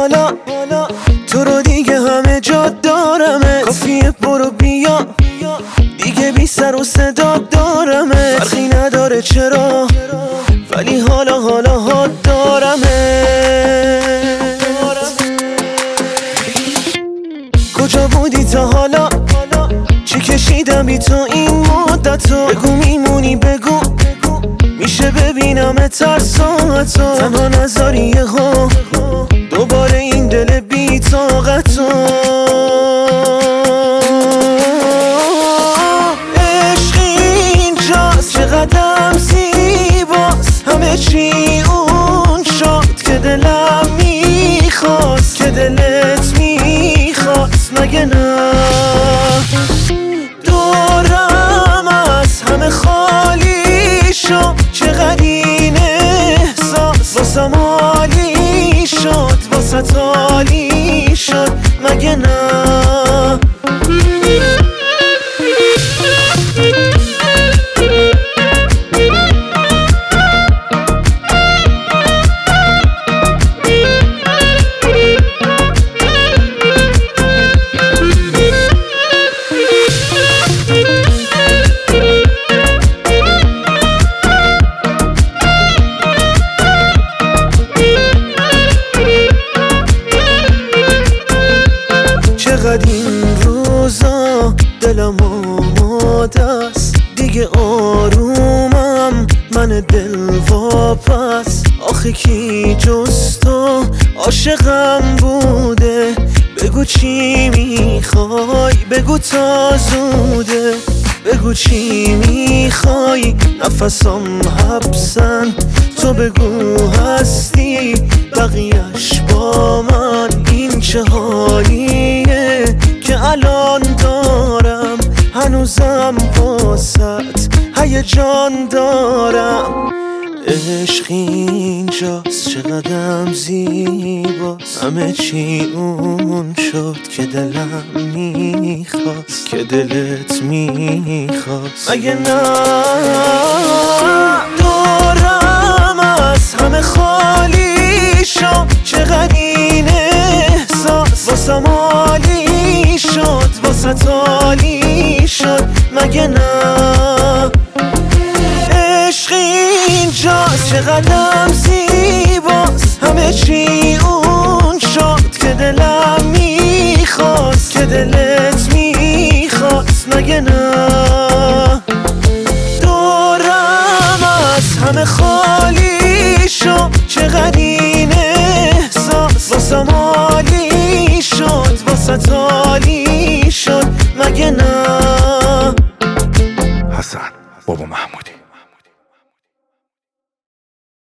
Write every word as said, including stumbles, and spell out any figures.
حالا تو رو دیگه همه جا دارمه، کافیه برو بیا دیگه بی سر و صدا دارمه، فرقی نداره چرا ولی حالا حالا ها دارمه. کجا بودی تا حالا؟ چی کشیدم بی تو این مدتو؟ بگو میمونی بگو میشه ببینم ترساتو، تنها نذاری یهو دوباره این دل بی طاقتو. عشق اینجاست چقدرم زیباست، همه چی اون شد که دلم میخواست، که دلت میخواست مگه نه؟ دورم از همه خالی شد، چقدر این احساس واسم عالی شد، واسه عالی شد مگه نه؟ چقدر این روزا دلم آماده است، دیگه آرومم من دل واپس. آخه کی جز تو عاشقم بوده؟ بگو چی میخوای بگو تا زوده، بگو چی میخوای نفسم حبسن، تو بگو هستی بقیهش با من. این چه حالیه که الان دارم، هنوزم واسط هیجان دارم. عشق اینجاست چقدرم زیباست، همه چی اون شد که دلم میخواست، که دلت میخواست مگه نه؟ دورم از همه خالی شد، چقدر این احساس واسم عالی شد، واسه عالی شد مگه نه؟ عشق اینجاست چقدرم زیباست، همه چی اون شد که دلم میخواست، که دلت میخواست مگه نه؟